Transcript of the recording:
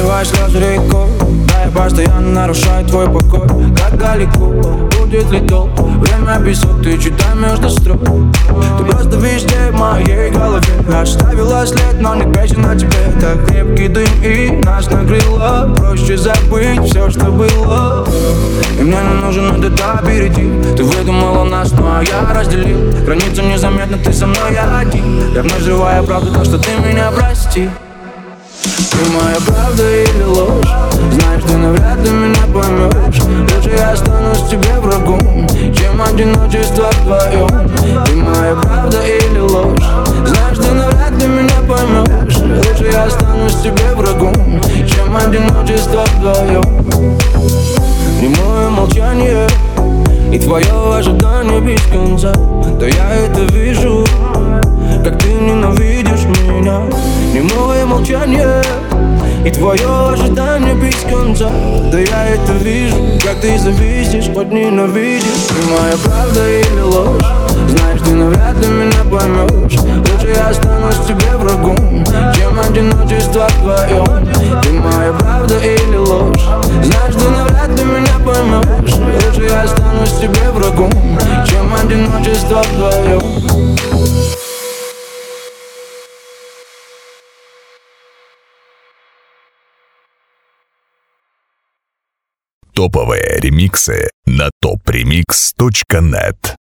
Разливай слезы рекой, да я постоянно нарушаю твой покой. Как далеко будет ли долг? Время песок, ты читай между строк. Ты просто везде в моей голове. Оставила след, но не песен о тебе. Так крепкий дым и нас накрыло. Проще забыть все, что было. И мне не нужен этот этап перейти. Ты выдумала нас, ну а я разделил. Границу незаметно, ты со мной, я один. Я вновь живая правду, так что ты меня прости. Ты моя правда или ложь? Знаешь, ты навряд ли меня поймешь. Лучше я останусь тебе врагом, чем одиночество вдвоем. Ты моя правда или ложь? Знаешь, ты навряд ли меня поймешь. Лучше я останусь тебе врагом, чем одиночество вдвоем. Немое молчание и твое ожидание без конца. Да я это вижу, как ты ненавидишь меня. Немое молчание и твое ожидание без конца. Да я это вижу, как ты зависишь, хоть ненавидишь. Ты моя правда или ложь? Знаешь, ты навряд ли меня поймешь. Лучше я останусь тебе врагом, чем одиночество вдвоем. Ты моя правда или ложь? Знаешь, ты навряд ли меня поймешь. Лучше я останусь тебе врагом, чем одиночество вдвоем. Топовые ремиксы на topremix.net.